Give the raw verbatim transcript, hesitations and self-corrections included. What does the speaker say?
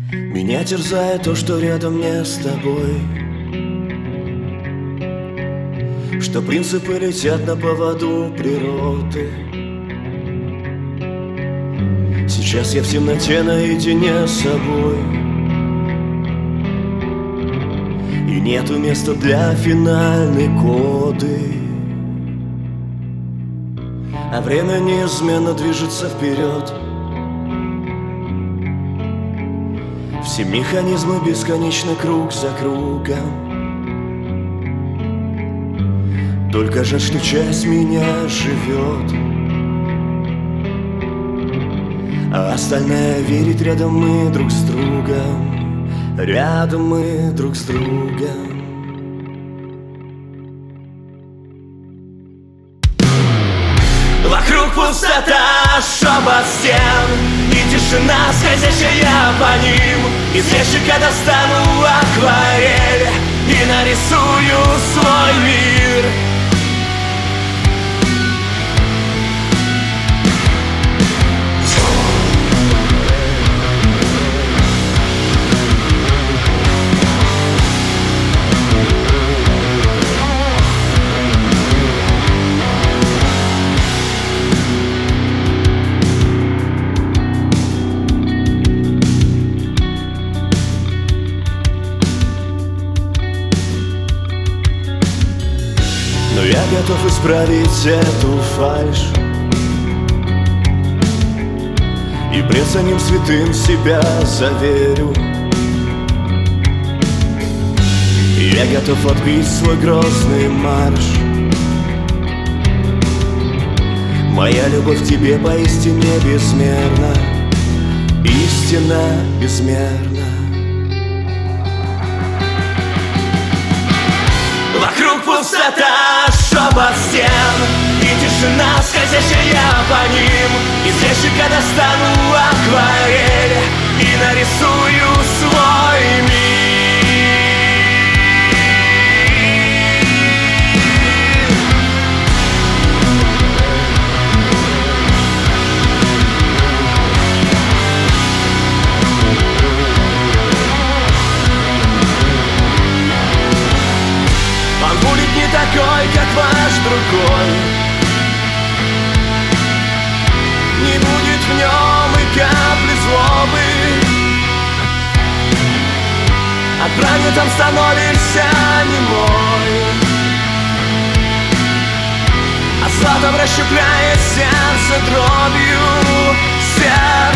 Меня терзает то, что рядом не с тобой, что принципы летят на поводу природы. Сейчас я в темноте наедине с собой, и нету места для финальной коды. А время неизменно движется вперед. Все механизмы бесконечны круг за кругом. Только жаль, что часть меня живет, а остальная верит. Рядом мы друг с другом, рядом мы друг с другом. Вокруг пустота, шепот стен и тишина, скользящая по ним. Из ящика достану акварель и нарисую свой мир. Но я готов исправить эту фальшь и пред самим святым себя заверю. Я готов отбить свой грозный марш. Моя любовь к тебе поистине безмерна, истина безмерна. Вокруг пустота, шепот стен и тишина, скользящая по ним. Из ящика достану акварель и нарисую свой мир. Он будет не такой, как ваш другой. Не будет в нем и капли злобы. От правды там становишься немой, а златом расщепляет сердце дробью. Сердце